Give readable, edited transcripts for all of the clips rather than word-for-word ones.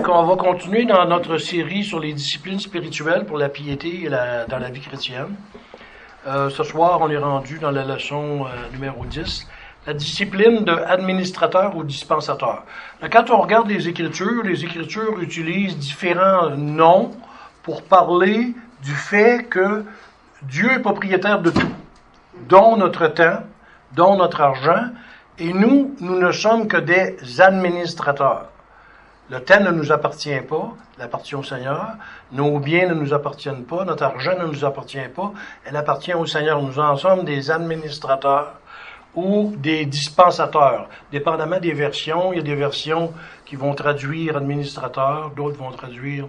on va continuer dans notre série sur les disciplines spirituelles pour la piété et dans la vie chrétienne. Ce soir, on est rendu dans la leçon numéro 10, la discipline de administrateur ou dispensateur. Quand on regarde les Écritures utilisent différents noms pour parler du fait que Dieu est propriétaire de tout, dont notre temps, dont notre argent, et nous ne sommes que des administrateurs. Le temps ne nous appartient pas, il appartient au Seigneur. Nos biens ne nous appartiennent pas, notre argent ne nous appartient pas, elle appartient au Seigneur. Nous en sommes des administrateurs ou des dispensateurs, dépendamment des versions. Il y a des versions qui vont traduire administrateur, d'autres vont traduire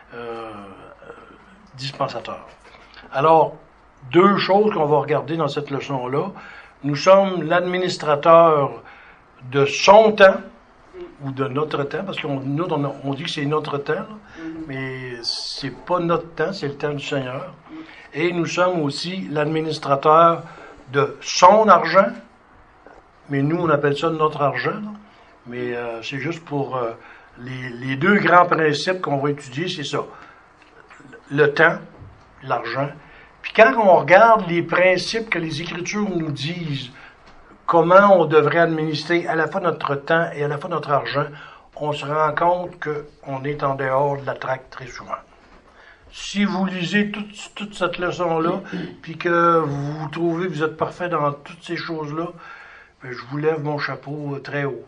dispensateur. Alors, deux choses qu'on va regarder dans cette leçon-là. Nous sommes l'administrateur de son temps, ou de notre temps, parce qu'on dit que c'est notre temps, là, mais c'est pas notre temps, c'est le temps du Seigneur. Et nous sommes aussi l'administrateur de son argent, mais nous, on appelle ça notre argent, là. Mais c'est juste pour les deux grands principes qu'on va étudier, c'est ça. Le temps, l'argent. Puis quand on regarde les principes que les Écritures nous disent, comment on devrait administrer à la fois notre temps et à la fois notre argent, on se rend compte qu'on est en dehors de la traque très souvent. Si vous lisez toute cette leçon-là, puis que vous trouvez que vous êtes parfait dans toutes ces choses-là, bien, je vous lève mon chapeau très haut.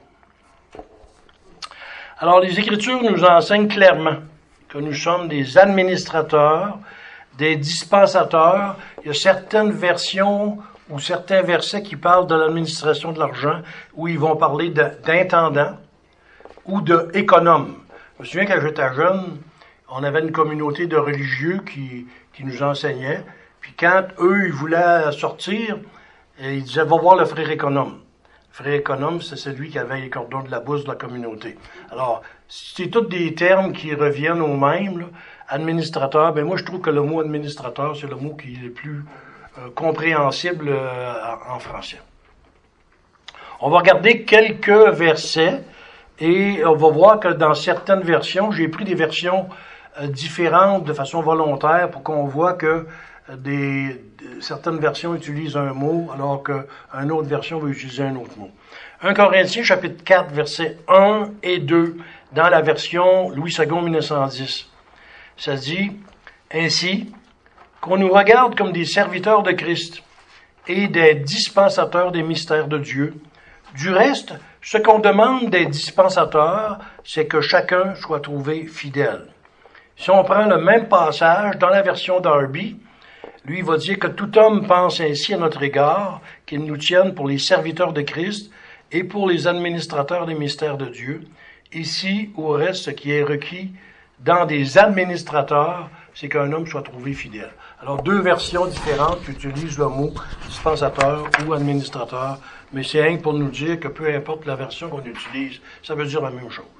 Alors, les Écritures nous enseignent clairement que nous sommes des administrateurs, des dispensateurs. Il y a certaines versions ou certains versets qui parlent de l'administration de l'argent, où ils vont parler d'intendant ou d'économe. Je me souviens quand j'étais jeune, on avait une communauté de religieux qui nous enseignait, puis quand eux, ils voulaient sortir, ils disaient « Va voir le frère économe ». Le frère économe, c'est celui qui avait les cordons de la bourse de la communauté. Alors, c'est tous des termes qui reviennent au même, là. Administrateur, ben moi je trouve que le mot administrateur, c'est le mot qui est le plus compréhensible en français. On va regarder quelques versets et on va voir que dans certaines versions, j'ai pris des versions différentes de façon volontaire pour qu'on voit que certaines versions utilisent un mot alors qu'une autre version va utiliser un autre mot. 1 Corinthiens chapitre 4 versets 1 et 2 dans la version Louis II 1910. Ça dit ainsi: qu'on nous regarde comme des serviteurs de Christ et des dispensateurs des mystères de Dieu. Du reste, ce qu'on demande des dispensateurs, c'est que chacun soit trouvé fidèle. Si on prend le même passage dans la version Darby, lui va dire que tout homme pense ainsi à notre égard, qu'il nous tienne pour les serviteurs de Christ et pour les administrateurs des mystères de Dieu. Ici, au reste, ce qui est requis dans des administrateurs, c'est qu'un homme soit trouvé fidèle. Alors, deux versions différentes qui utilisent le mot dispensateur ou administrateur, mais c'est rien que pour nous dire que peu importe la version qu'on utilise, ça veut dire la même chose.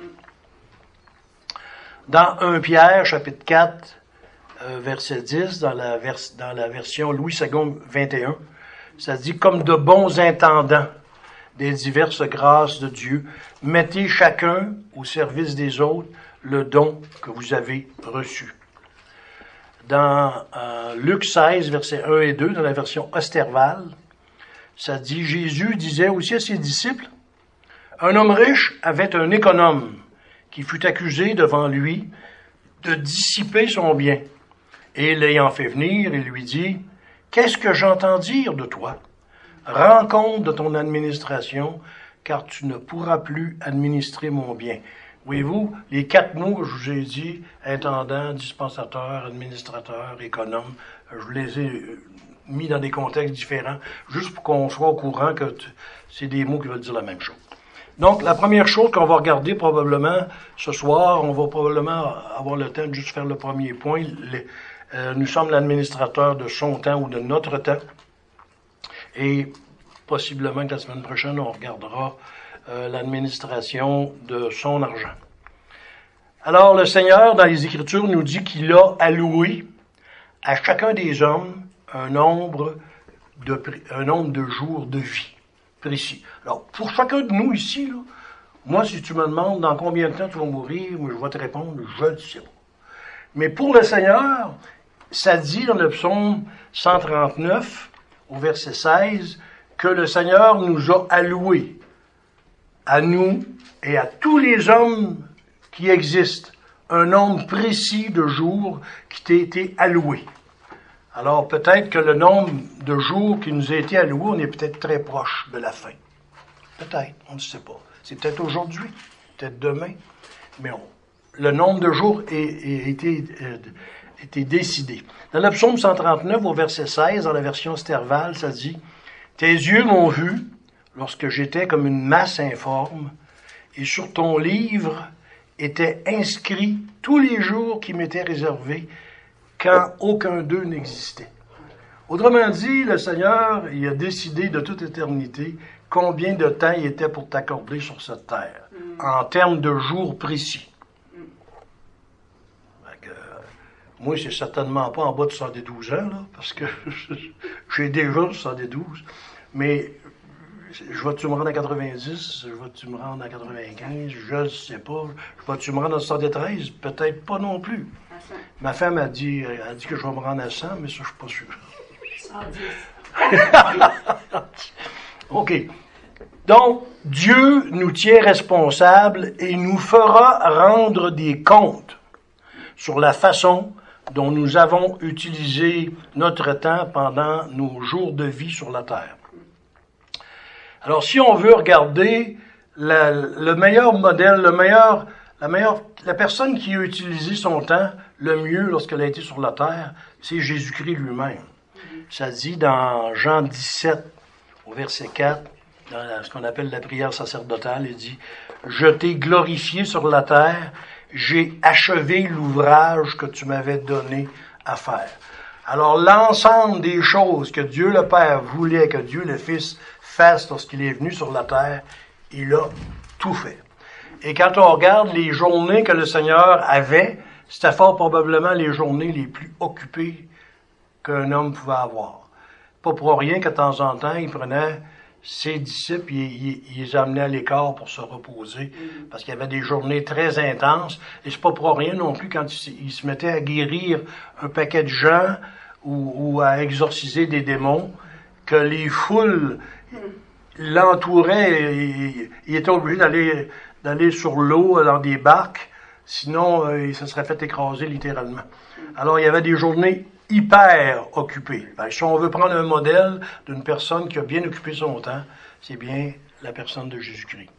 Dans 1 Pierre, chapitre 4, verset 10, dans la version Louis II 21, ça dit « Comme de bons intendants des diverses grâces de Dieu, mettez chacun au service des autres le don que vous avez reçu. » Dans Luc 16, versets 1 et 2, dans la version Osterval, ça dit « Jésus disait aussi à ses disciples, « Un homme riche avait un économe qui fut accusé devant lui de dissiper son bien. Et l'ayant fait venir, il lui dit, « Qu'est-ce que j'entends dire de toi? Rends compte de ton administration, car tu ne pourras plus administrer mon bien. » Voyez-vous, les quatre mots que je vous ai dit, intendant, dispensateur, administrateur, économe, je vous les ai mis dans des contextes différents, juste pour qu'on soit au courant que c'est des mots qui veulent dire la même chose. Donc, la première chose qu'on va regarder probablement ce soir, on va probablement avoir le temps de juste faire le premier point. Nous sommes l'administrateur de son temps ou de notre temps. Et possiblement que la semaine prochaine, on regardera l'administration de son argent. Alors, le Seigneur, dans les Écritures, nous dit qu'il a alloué à chacun des hommes un nombre de jours de vie précis. Alors, pour chacun de nous ici, là, Moi, si tu me demandes dans combien de temps tu vas mourir, moi, je vais te répondre, je ne sais pas. Mais pour le Seigneur, ça dit dans le psaume 139, au verset 16, que le Seigneur nous a alloué, à nous et à tous les hommes qui existent, un nombre précis de jours qui t'a été alloué. Alors peut-être que le nombre de jours qui nous a été alloué, on est peut-être très proche de la fin. Peut-être, on ne sait pas. C'est peut-être aujourd'hui, peut-être demain, mais le nombre de jours a été décidé. Dans le psaume 139, au verset 16, dans la version Sterval, ça dit « Tes yeux m'ont vu lorsque j'étais comme une masse informe, et sur ton livre étaient inscrits tous les jours qui m'étaient réservés, quand aucun d'eux n'existait. » Autrement dit, le Seigneur, il a décidé de toute éternité combien de temps il était pour t'accorder sur cette terre, en termes de jours précis. Moi, c'est certainement pas en bas de 112 ans, là, parce que j'ai déjà 112, mais je vais-tu me rendre à 90, je vais-tu me rendre à 95, je ne sais pas, je vais-tu me rendre à 73, peut-être pas non plus. Ma femme a dit que je vais me rendre à 100, mais ça, je suis pas sûr. 110. OK. Donc, Dieu nous tient responsables et nous fera rendre des comptes sur la façon dont nous avons utilisé notre temps pendant nos jours de vie sur la terre. Alors, si on veut regarder le meilleur modèle, la personne qui a utilisé son temps le mieux lorsqu'elle a été sur la terre, c'est Jésus-Christ lui-même. Ça dit dans Jean 17, au verset 4, dans ce qu'on appelle la prière sacerdotale, il dit « Je t'ai glorifié sur la terre, j'ai achevé l'ouvrage que tu m'avais donné à faire. » Alors, l'ensemble des choses que Dieu le Père voulait que Dieu le Fils fasse lorsqu'il est venu sur la terre, il a tout fait. Et quand on regarde les journées que le Seigneur avait, c'était fort probablement les journées les plus occupées qu'un homme pouvait avoir. Pas pour rien que de temps en temps, il prenait ses disciples, il les amenait à l'écart pour se reposer, parce qu'il y avait des journées très intenses, et c'est pas pour rien non plus quand il se mettait à guérir un paquet de gens, ou à exorciser des démons, que les foules l'entouraient, il était obligé d'aller sur l'eau dans des barques, sinon il se serait fait écraser littéralement. Alors il y avait des journées hyper occupé. Ben, si on veut prendre un modèle d'une personne qui a bien occupé son temps, c'est bien la personne de Jésus-Christ.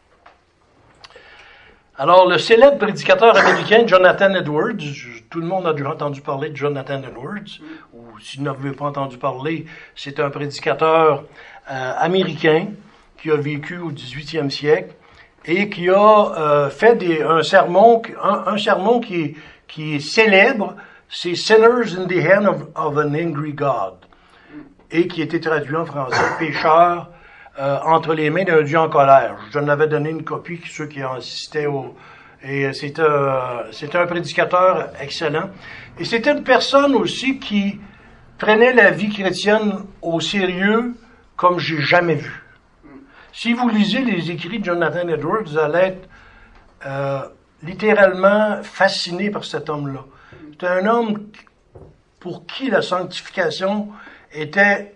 Alors, le célèbre prédicateur américain Jonathan Edwards, tout le monde a déjà entendu parler de Jonathan Edwards, ou s'il n'avait pas entendu parler, c'est un prédicateur américain qui a vécu au 18e siècle et qui a fait un sermon qui est célèbre, c'est Sinners in the Hand of an Angry God, et qui a été traduit en français, pécheurs entre les mains d'un Dieu en colère. Je n'avais donné une copie, ceux qui assistaient et c'est un prédicateur excellent. Et c'était une personne aussi qui prenait la vie chrétienne au sérieux comme j'ai jamais vu. Si vous lisez les écrits de Jonathan Edwards, vous allez être littéralement fasciné par cet homme-là. C'est un homme pour qui la sanctification était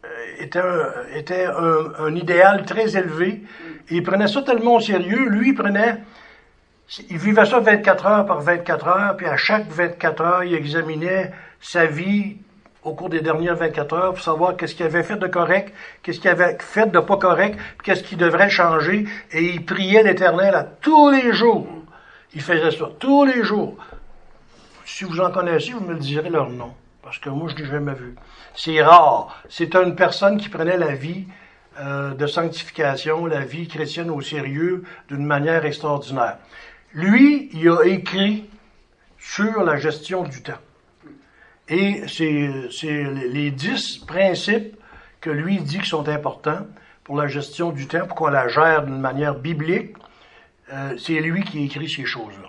un idéal très élevé. Et il prenait ça tellement au sérieux. Lui, il vivait ça 24 heures par 24 heures, puis à chaque 24 heures, il examinait sa vie au cours des dernières 24 heures pour savoir qu'est-ce qu'il avait fait de correct, qu'est-ce qu'il avait fait de pas correct, puis qu'est-ce qu'il devrait changer. Et il priait l'Éternel à tous les jours. Il faisait ça tous les jours. Si vous en connaissez, vous me le direz leur nom, parce que moi, je ne l'ai jamais vu. C'est rare. C'est une personne qui prenait la vie de sanctification, la vie chrétienne au sérieux, d'une manière extraordinaire. Lui, il a écrit sur la gestion du temps. Et c'est les 10 principes que lui dit qui sont importants pour la gestion du temps, pour qu'on la gère d'une manière biblique. C'est lui qui écrit ces choses-là.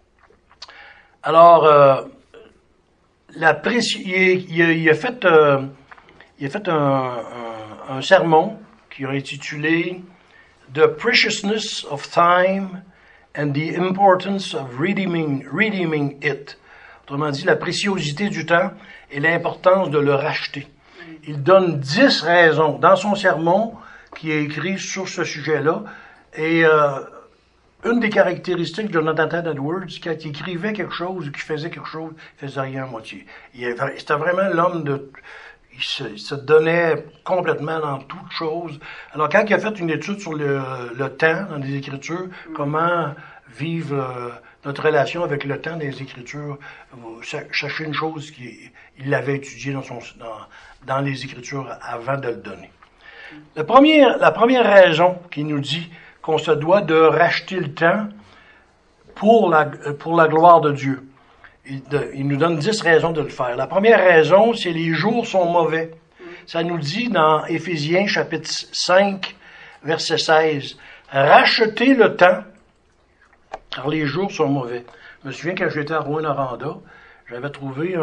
Alors, il a fait un sermon qui a intitulé the preciousness of time and the importance of redeeming it. Autrement dit, la préciosité du temps et l'importance de le racheter. Il donne 10 raisons dans son sermon qui est écrit sur ce sujet-là. Et une des caractéristiques de Jonathan Edwards, quand il écrivait quelque chose ou qu'il faisait quelque chose, il faisait rien à moitié. C'était vraiment l'homme de... Il se donnait complètement dans toutes choses. Alors, quand il a fait une étude sur le temps dans les Écritures, comment vivre notre relation avec le temps dans les Écritures, sachez une chose qu'il l'avait étudié dans les Écritures avant de le donner. La première raison qui nous dit qu'on se doit de racheter le temps pour la gloire de Dieu. Il nous donne 10 raisons de le faire. La première raison, c'est les jours sont mauvais. Ça nous dit dans Éphésiens chapitre 5, verset 16, « Rachetez le temps, car les jours sont mauvais. » Je me souviens quand j'étais à Rouyn-Noranda, j'avais trouvé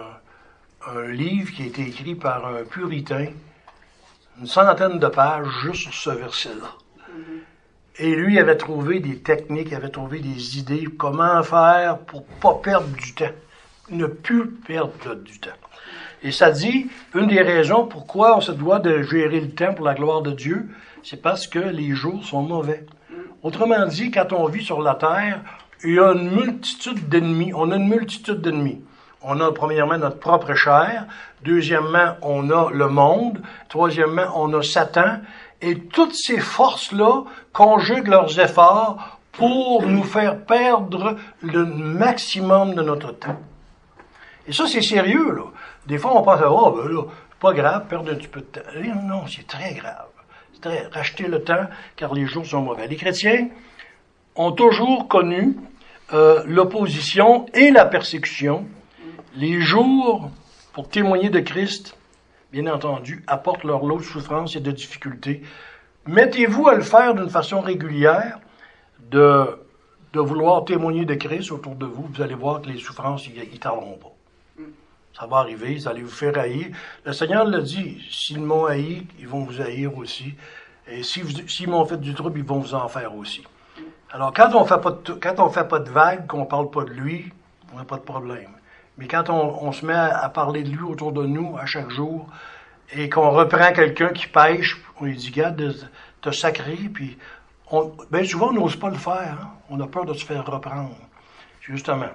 un livre qui a été écrit par un puritain, une centaine de pages juste sur ce verset-là. Et lui avait trouvé des techniques, avait trouvé des idées, comment faire pour pas perdre du temps, ne plus perdre du temps. Et ça dit, une des raisons pourquoi on se doit de gérer le temps pour la gloire de Dieu, c'est parce que les jours sont mauvais. Autrement dit, quand on vit sur la terre, il y a une multitude d'ennemis. On a une multitude d'ennemis. On a premièrement notre propre chair. Deuxièmement, on a le monde. Troisièmement, on a Satan. Et toutes ces forces-là conjuguent leurs efforts pour nous faire perdre le maximum de notre temps. Et ça, c'est sérieux, là. Des fois, on pense, c'est pas grave, perdre un petit peu de temps. Non, c'est très grave. Racheter le temps, car les jours sont mauvais. Les chrétiens ont toujours connu l'opposition et la persécution. Les jours, pour témoigner de Christ, bien entendu, apportent leur lot de souffrance et de difficultés. Mettez-vous à le faire d'une façon régulière, de vouloir témoigner de Christ autour de vous. Vous allez voir que les souffrances, ils tarderont pas. Ça va arriver, vous allez vous faire haïr. Le Seigneur l'a dit, s'ils m'ont haï, ils vont vous haïr aussi. Et s'ils m'ont fait du trouble, ils vont vous en faire aussi. Alors, quand on fait pas de vagues, qu'on parle pas de lui, on n'a pas de problème. Mais quand on se met à parler de lui autour de nous à chaque jour, et qu'on reprend quelqu'un qui pêche, on lui dit, garde, te sacré, puis bien souvent, on n'ose pas le faire. Hein? On a peur de se faire reprendre, justement.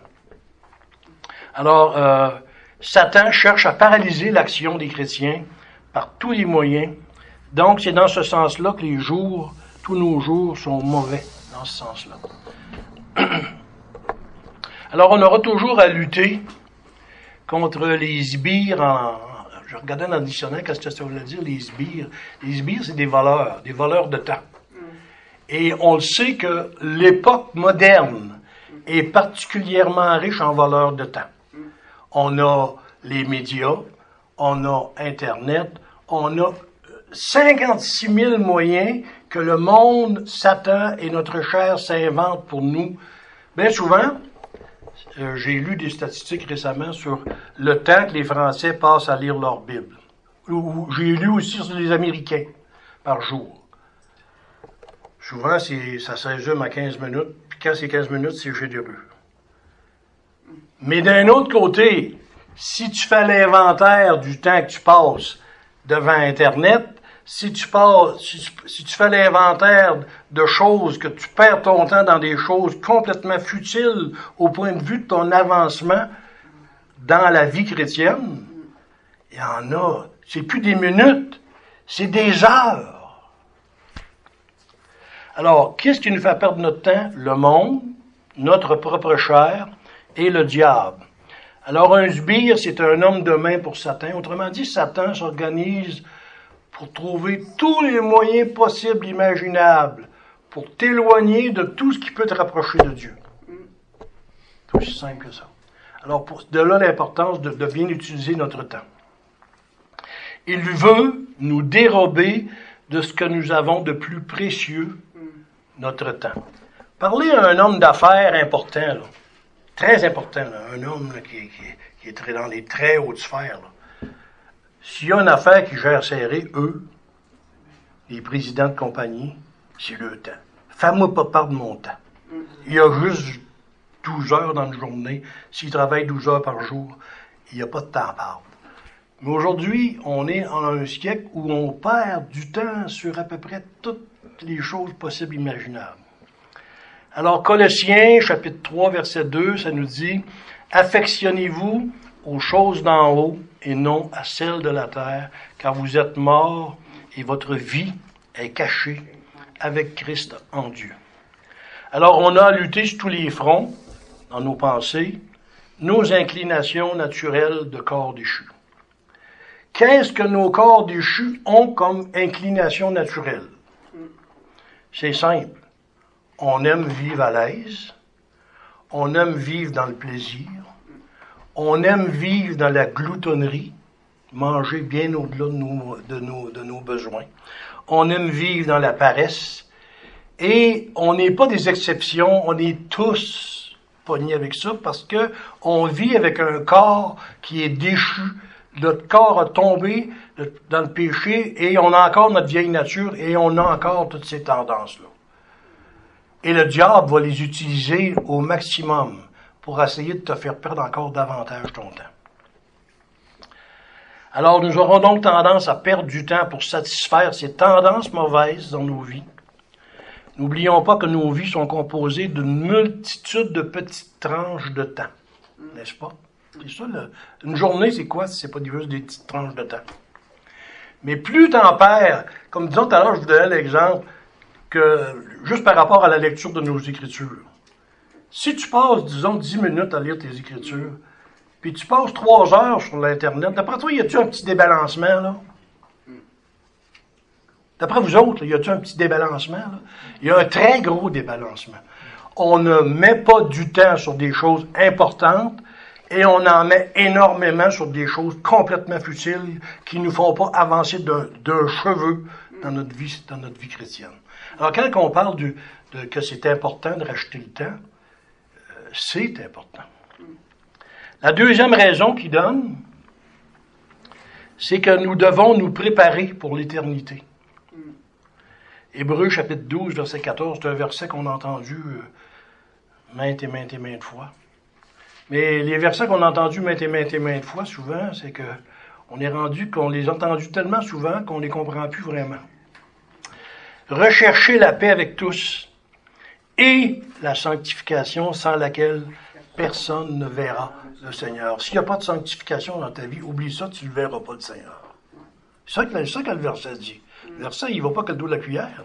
Alors, Satan cherche à paralyser l'action des chrétiens par tous les moyens. Donc, c'est dans ce sens-là que tous nos jours sont mauvais, dans ce sens-là. Alors, on aura toujours à lutter contre les sbires. Je regardais dans le dictionnaire, qu'est-ce que ça voulait dire, les sbires. Les sbires, c'est des voleurs de temps. Et on le sait que l'époque moderne est particulièrement riche en voleurs de temps. On a les médias, on a Internet, on a 56 000 moyens que le monde, Satan et notre chair s'inventent pour nous. Bien souvent, j'ai lu des statistiques récemment sur le temps que les Français passent à lire leur Bible. J'ai lu aussi sur les Américains par jour. Souvent, ça se résume à 15 minutes, puis quand c'est 15 minutes, c'est généreux. Mais d'un autre côté, si tu fais l'inventaire du temps que tu passes devant Internet, si tu fais l'inventaire de choses, que tu perds ton temps dans des choses complètement futiles au point de vue de ton avancement dans la vie chrétienne, il y en a. C'est plus des minutes, c'est des heures. Alors, qu'est-ce qui nous fait perdre notre temps? Le monde, notre propre chair et le diable. Alors, un sbire, c'est un homme de main pour Satan. Autrement dit, Satan s'organise pour trouver tous les moyens possibles, imaginables, pour t'éloigner de tout ce qui peut te rapprocher de Dieu. C'est aussi simple que ça. Alors, de là l'importance de bien utiliser notre temps. Il veut nous dérober de ce que nous avons de plus précieux, notre temps. Parlez à un homme d'affaires important, là, très important, là, un homme là, qui est très dans les très hautes sphères. Là. S'il y a une affaire qui gère serré, eux, les présidents de compagnie, c'est le temps. Fais-moi pas part de mon temps. Il y a juste 12 heures dans une journée. S'il travaille 12 heures par jour, il n'y a pas de temps à perdre. Mais aujourd'hui, on est en un siècle où on perd du temps sur à peu près toutes les choses possibles et imaginables. Alors, Colossiens, chapitre 3, verset 2, ça nous dit « Affectionnez-vous aux choses d'en haut et non à celles de la terre, car vous êtes morts et votre vie est cachée avec Christ en Dieu. » Alors, on a à lutter sur tous les fronts, dans nos pensées, nos inclinations naturelles de corps déchu. Qu'est-ce que nos corps déchus ont comme inclination naturelle? C'est simple. On aime vivre à l'aise. On aime vivre dans le plaisir. On aime vivre dans la gloutonnerie, manger bien au-delà de nos besoins. On aime vivre dans la paresse. Et on n'est pas des exceptions, on est tous pognés avec ça parce que on vit avec un corps qui est déchu. Notre corps a tombé dans le péché et on a encore notre vieille nature et on a encore toutes ces tendances-là. Et le diable va les utiliser au maximum pour essayer de te faire perdre encore davantage ton temps. Alors, nous aurons donc tendance à perdre du temps pour satisfaire ces tendances mauvaises dans nos vies. N'oublions pas que nos vies sont composées d'une multitude de petites tranches de temps. N'est-ce pas? C'est ça, une journée, c'est quoi si c'est pas juste des petites tranches de temps? Mais plus t'en perds, comme disons tout à l'heure, je vous donnais l'exemple, que juste par rapport à la lecture de nos Écritures. Si tu passes, disons, 10 minutes à lire tes Écritures, puis tu passes 3 heures sur l'Internet, d'après toi, y a-tu un petit débalancement, là? D'après vous autres, y a-tu un petit débalancement, là? Il y a un très gros débalancement. On ne met pas du temps sur des choses importantes, et on en met énormément sur des choses complètement futiles qui nous font pas avancer d'un cheveu dans notre vie chrétienne. Alors, quand on parle que c'est important de racheter le temps, c'est important. La deuxième raison qu'il donne, c'est que nous devons nous préparer pour l'éternité. Hébreux chapitre 12, verset 14, c'est un verset qu'on a entendu maintes et maintes fois. Mais les versets qu'on a entendus maintes et maintes fois, souvent, c'est que on est rendu qu'on les a entendus tellement souvent qu'on ne les comprend plus vraiment. Recherchez la paix avec tous et la sanctification sans laquelle personne ne verra le Seigneur. S'il n'y a pas de sanctification dans ta vie, oublie ça, tu ne verras pas le Seigneur. C'est ça que le verset dit. Le verset, il ne va pas que le dos de la cuillère.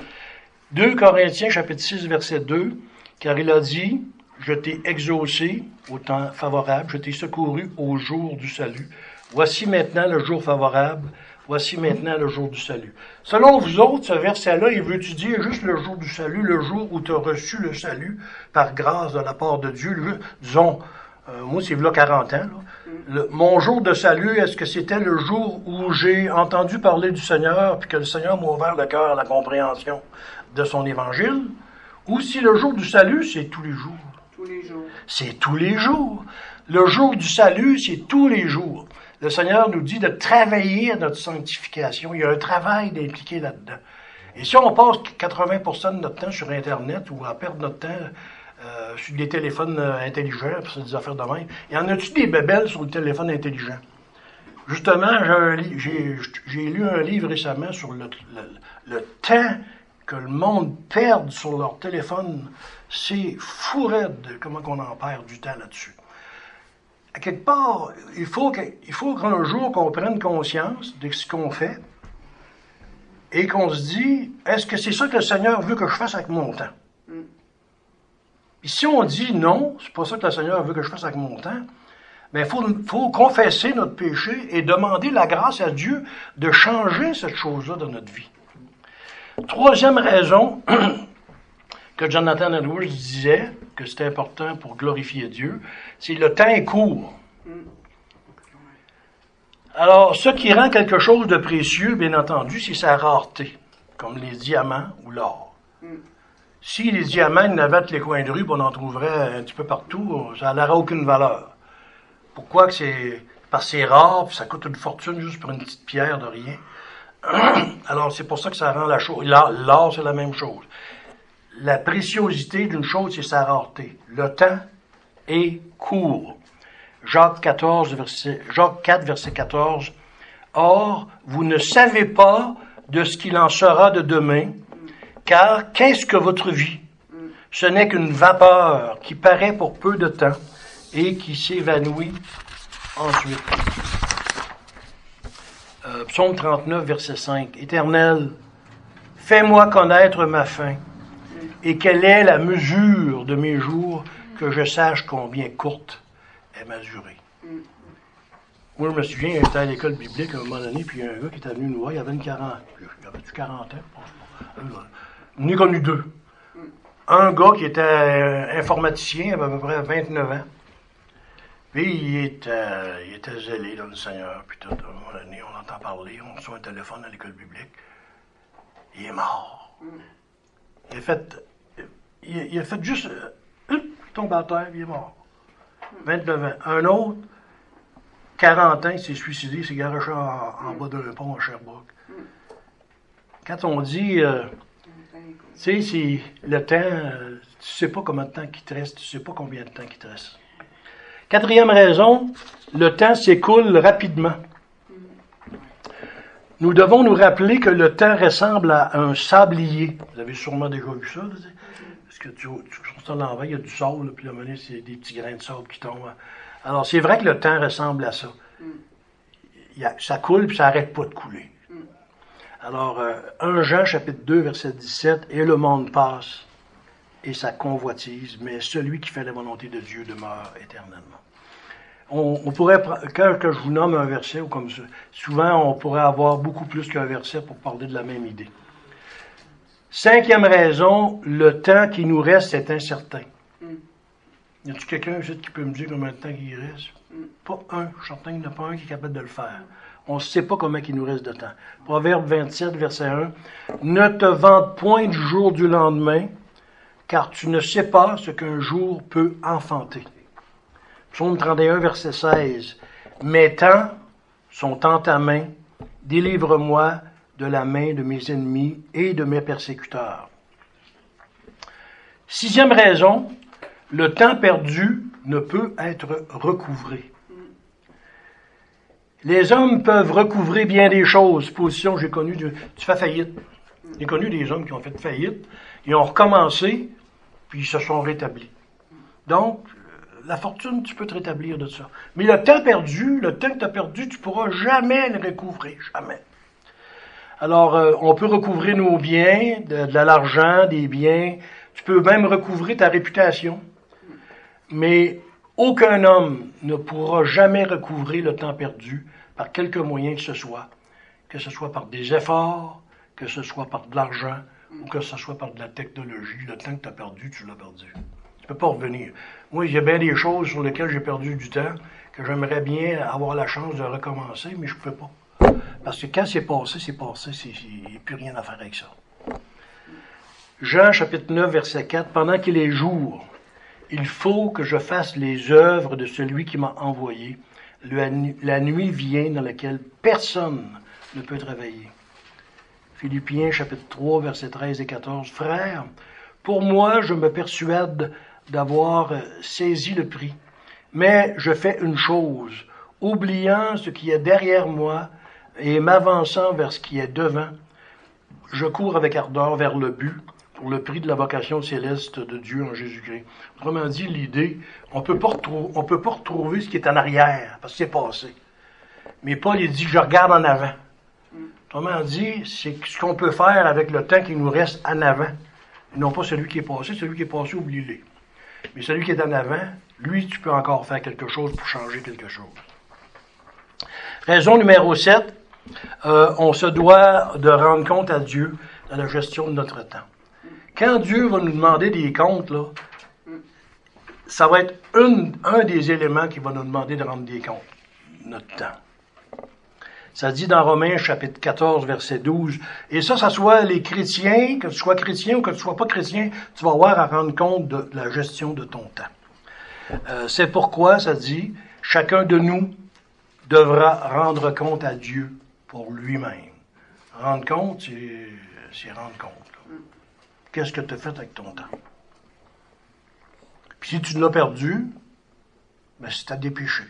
2 Corinthiens, chapitre 6, verset 2, car il a dit... Je t'ai exaucé au temps favorable, je t'ai secouru au jour du salut. Voici maintenant le jour favorable, voici maintenant le jour du salut. Selon vous autres, ce verset-là, il veut dire juste le jour du salut, le jour où tu as reçu le salut par grâce de la part de Dieu. Disons, moi c'est là 40 ans. Là. Mon jour de salut, est-ce que c'était le jour où j'ai entendu parler du Seigneur, puis que le Seigneur m'a ouvert le cœur à la compréhension de son évangile? Ou si le jour du salut, c'est tous les jours? C'est tous les jours. Le jour du salut, c'est tous les jours. Le Seigneur nous dit de travailler à notre sanctification. Il y a un travail d'impliquer là-dedans. Et si on passe 80% de notre temps sur Internet ou à perdre notre temps sur des téléphones intelligents, puis c'est des affaires de même, y en a-tu des bébelles sur le téléphone intelligent? Justement, j'ai lu un livre récemment sur le temps que le monde perd sur leur téléphone. C'est fou raide comment on en perd du temps là-dessus. À quelque part, il faut qu'un jour qu'on prenne conscience de ce qu'on fait et qu'on se dit, est-ce que c'est ça que le Seigneur veut que je fasse avec mon temps? Et si on dit non, c'est pas ça que le Seigneur veut que je fasse avec mon temps, mais il faut confesser notre péché et demander la grâce à Dieu de changer cette chose-là dans notre vie. Troisième raison que Jonathan Edwards disait que c'était important pour glorifier Dieu, c'est le temps est court. Alors, ce qui rend quelque chose de précieux, bien entendu, c'est sa rareté, comme les diamants ou l'or. Si les diamants n'avaient que les coins de rue, on en trouverait un petit peu partout, ça n'aurait aucune valeur. Pourquoi que c'est... Parce que c'est rare, puis ça coûte une fortune juste pour une petite pierre de rien. Alors, c'est pour ça que ça rend la chose. L'or, c'est la même chose. La préciosité d'une chose, c'est sa rareté. Le temps est court. Jacques 4, verset 14. Or, vous ne savez pas de ce qu'il en sera de demain, car qu'est-ce que votre vie? Ce n'est qu'une vapeur qui paraît pour peu de temps et qui s'évanouit ensuite. Psaume 39, verset 5. Éternel, fais-moi connaître ma fin, et quelle est la mesure de mes jours, que je sache combien courte est ma durée. Moi, je me souviens, j'étais à l'école biblique à un moment donné, puis il y a un gars qui était venu nous voir, il avait 40 ans. On est connus deux. Un gars qui était informaticien, avait à peu près 29 ans. Puis il était zélé dans le Seigneur. Puis tout, à un moment donné, on l'entend parler, on reçoit un téléphone à l'école biblique. Il est mort. Il a fait juste... il tombe à terre, il est mort. 29 ans. Un autre, 40 ans, il s'est suicidé, il s'est garoché en bas d'un pont à Sherbrooke. Quand on dit... tu sais, c'est le temps, tu sais pas combien de temps qu'il te reste, tu sais pas combien de temps qu'il te reste. Quatrième raison, le temps s'écoule rapidement. Nous devons nous rappeler que le temps ressemble à un sablier. Vous avez sûrement déjà vu ça, là, parce que tu ça l'envers, il y a du sable, là, puis là, c'est des petits grains de sable qui tombent. Alors, c'est vrai que le temps ressemble à ça. Ça coule, puis ça n'arrête pas de couler. Alors, 1 Jean, chapitre 2, verset 17, « Et le monde passe, et sa convoitise, mais celui qui fait la volonté de Dieu demeure éternellement. » On pourrait, quand je vous nomme un verset, ou comme ça, souvent on pourrait avoir beaucoup plus qu'un verset pour parler de la même idée. Cinquième raison, le temps qui nous reste est incertain. Y a-t-il quelqu'un ici qui peut me dire combien de temps il reste? Pas un. Je suis certain qu'il n'y en a pas un qui est capable de le faire. On ne sait pas combien il nous reste de temps. Proverbe 27, verset 1. « Ne te vante point du jour du lendemain, car tu ne sais pas ce qu'un jour peut enfanter. » Psaume 31, verset 16. « Mes temps sont en ta main, délivre-moi de la main de mes ennemis et de mes persécuteurs. » Sixième raison, le temps perdu ne peut être recouvré. Les hommes peuvent recouvrer bien des choses. Position, j'ai connu, tu fais faillite. J'ai connu des hommes qui ont fait faillite, ils ont recommencé, puis ils se sont rétablis. Donc, la fortune, tu peux te rétablir de ça. Mais le temps que tu as perdu, tu ne pourras jamais le recouvrer, jamais. Alors, on peut recouvrer nos biens, de l'argent, des biens. Tu peux même recouvrer ta réputation. Mais aucun homme ne pourra jamais recouvrer le temps perdu par quelque moyen que ce soit par des efforts, que ce soit par de l'argent, ou que ce soit par de la technologie. Le temps que tu as perdu, tu l'as perdu. Tu ne peux pas revenir. Moi, il y a bien des choses sur lesquelles j'ai perdu du temps, que j'aimerais bien avoir la chance de recommencer, mais je ne peux pas. Parce que quand c'est passé, il n'y a plus rien à faire avec ça. Jean, chapitre 9, verset 4, « Pendant qu'il est jour, il faut que je fasse les œuvres de celui qui m'a envoyé. La nuit vient dans laquelle personne ne peut travailler. » Philippiens, chapitre 3, versets 13 et 14. « Frères, pour moi, je me persuade d'avoir saisi le prix. Mais je fais une chose, oubliant ce qui est derrière moi et m'avançant vers ce qui est devant, je cours avec ardeur vers le but, pour le prix de la vocation céleste de Dieu en Jésus-Christ. » Autrement dit, l'idée, on peut pas retrouver ce qui est en arrière, parce que c'est passé. Mais Paul, il dit, je regarde en avant. Autrement dit, c'est ce qu'on peut faire avec le temps qui nous reste en avant. Non pas celui qui est passé, oublie-le. Mais celui qui est en avant, lui, tu peux encore faire quelque chose pour changer quelque chose. Raison numéro 7, on se doit de rendre compte à Dieu dans la gestion de notre temps. Quand Dieu va nous demander des comptes, là, ça va être un des éléments qui va nous demander de rendre des comptes, notre temps. Ça dit dans Romains, chapitre 14, verset 12, et ça soit les chrétiens, que tu sois chrétien ou que tu ne sois pas chrétien, tu vas avoir à rendre compte de la gestion de ton temps. C'est pourquoi, ça dit, chacun de nous devra rendre compte à Dieu pour lui-même. Rendre compte, c'est rendre compte. Là. Qu'est-ce que tu as fait avec ton temps? Puis si tu l'as perdu, ben c'est à dépêcher.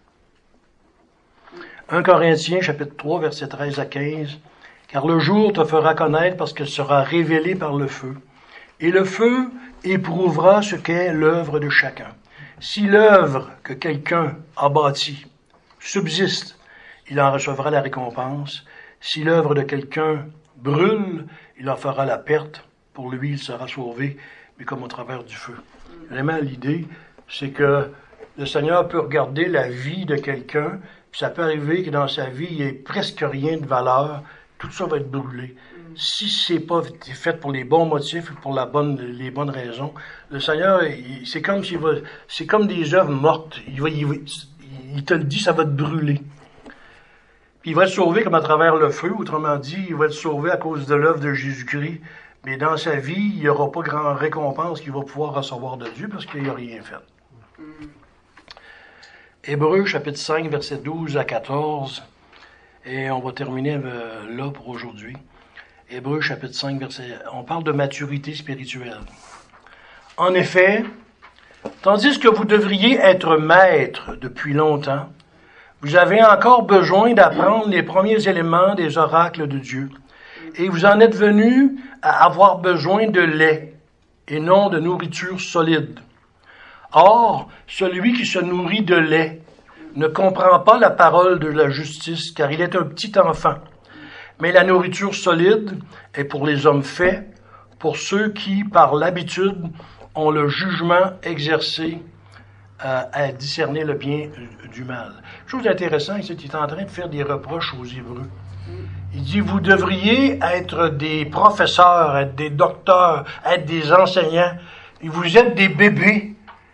1 Corinthiens, chapitre 3, versets 13 à 15. « Car le jour te fera connaître parce qu'elle sera révélée par le feu. Et le feu éprouvera ce qu'est l'œuvre de chacun. Si l'œuvre que quelqu'un a bâtie subsiste, il en recevra la récompense. Si l'œuvre de quelqu'un brûle, il en fera la perte. Pour lui, il sera sauvé, mais comme au travers du feu. » Vraiment, l'idée, c'est que le Seigneur peut regarder la vie de quelqu'un, puis ça peut arriver que dans sa vie, il n'y ait presque rien de valeur. Tout ça va être brûlé. Si c'est pas fait pour les bons motifs, pour les bonnes raisons, le Seigneur, c'est comme c'est comme des œuvres mortes. Il te le dit, ça va te brûler. Puis il va être sauvé comme à travers le feu, autrement dit, il va être sauvé à cause de l'œuvre de Jésus-Christ. Mais dans sa vie, il n'y aura pas grande récompense qu'il va pouvoir recevoir de Dieu parce qu'il n'a rien fait. Hébreux, chapitre 5, versets 12 à 14. Et on va terminer là pour aujourd'hui. Hébreux, chapitre 5, on parle de maturité spirituelle. En effet, tandis que vous devriez être maître depuis longtemps, vous avez encore besoin d'apprendre les premiers éléments des oracles de Dieu. Et vous en êtes venus à avoir besoin de lait et non de nourriture solide. Or, celui qui se nourrit de lait ne comprend pas la parole de la justice, car il est un petit enfant. Mais la nourriture solide est pour les hommes faits, pour ceux qui, par l'habitude, ont le jugement exercé à discerner le bien du mal. Chose intéressante, c'est qu'il est en train de faire des reproches aux Hébreux. Il dit, vous devriez être des professeurs, être des docteurs, être des enseignants. Et vous êtes des bébés.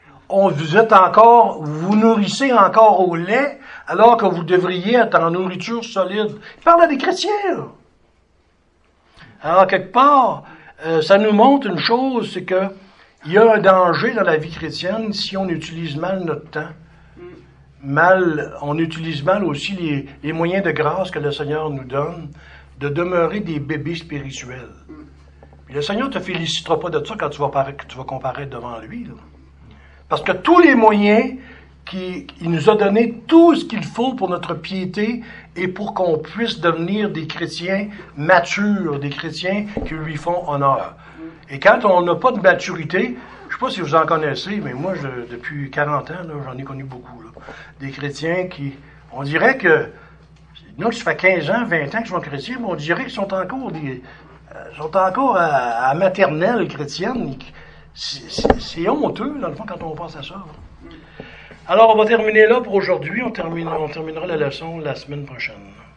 Vous nourrissez encore au lait, alors que vous devriez être en nourriture solide. Il parle à des chrétiens, là. Alors, quelque part, ça nous montre une chose, c'est que il y a un danger dans la vie chrétienne si on utilise mal notre temps. On utilise mal aussi les moyens de grâce que le Seigneur nous donne de demeurer des bébés spirituels. Puis le Seigneur ne te félicitera pas de ça quand tu vas comparaître devant lui, là. Parce que tous les moyens il nous a donné tout ce qu'il faut pour notre piété et pour qu'on puisse devenir des chrétiens matures, des chrétiens qui lui font honneur. Et quand on n'a pas de maturité, je ne sais pas si vous en connaissez, mais moi, depuis 40 ans, là, j'en ai connu beaucoup, là, des chrétiens qui, on dirait que, nous, ça fait 15 ans, 20 ans qu'ils sont chrétiens, mais on dirait qu'ils sont encore à maternelle chrétienne. C'est honteux, dans le fond, quand on pense à ça. Alors, on va terminer là pour aujourd'hui. On terminera la leçon la semaine prochaine.